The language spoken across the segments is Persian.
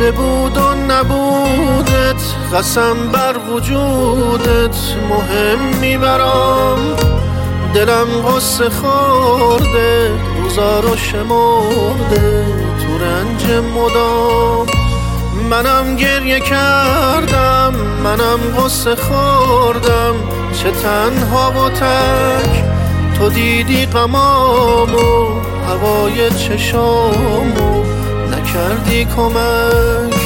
که بود و نبودت، قسم بر وجودت مهمی برام. دلم غصه خورده، روزا رو شمرده تو رنج مدام. منم گریه کردم، منم غصه خوردم، چه تنها و تک. تو دیدی غمامو، هوای چشامو، نکردی کمک.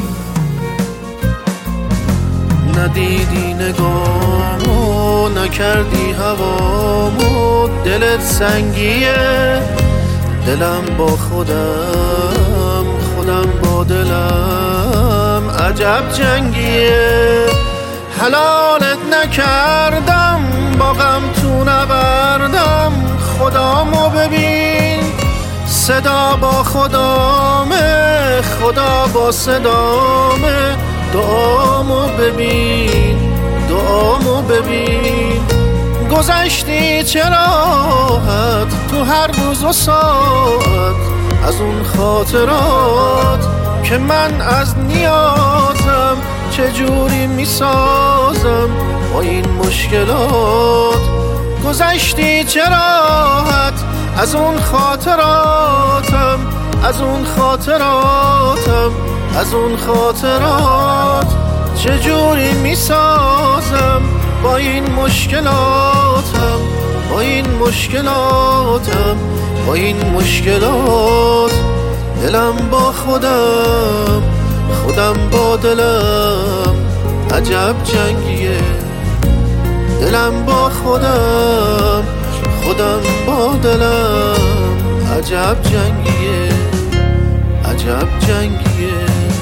ندیدی نگامو، نکردی هوامو. دلت سنگیه، دلم با خودم، خودم با دلم. عجب جنگیه، حلالت نکردم، با غم تو نبردم. خدامو ببین، صدا با خدامه، خدا با صدامه. دعامو ببین، دعامو ببین. گذشتی چه راحت تو هر روز و ساعت، از اون خاطرات که من از نیازم چجوری میسازم با این مشکلات. گذشتی چه راحت از اون خاطراتم، از اون خاطراتم، از اون خاطرات. چجوری میسازم با این مشکلاتم، با این مشکلاتم، با این مشکلات. دلم با خودم، خودم با دلم. عجب جنگیه، دلم با خودم، خودم با دلم. عجب جنگیه، عجب جنگیه.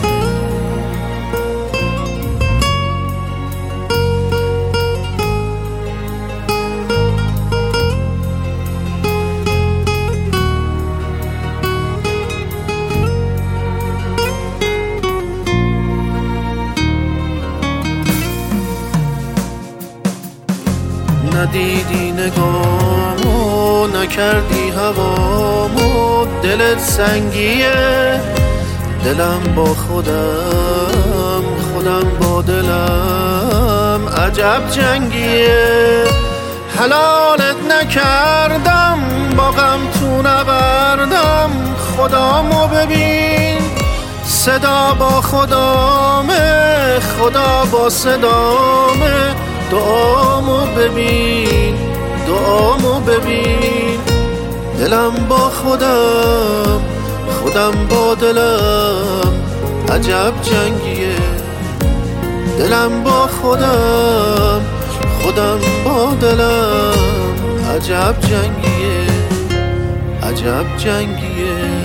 ندیدی نگامو، نکردی هوامو. دلت سنگیه، دلم با خودم، خودم با دلم. عجب جنگیه، حلالت نکردم، با غم تو نبردم. خدامو ببین، صدا با خدامه، خدا با صدامه. دعامو ببین، دعامو ببین. دلم با خودم، خودم با دلم. عجب جنگیه، دلم با خودم، خودم با دلم. عجب جنگیه، عجب جنگیه.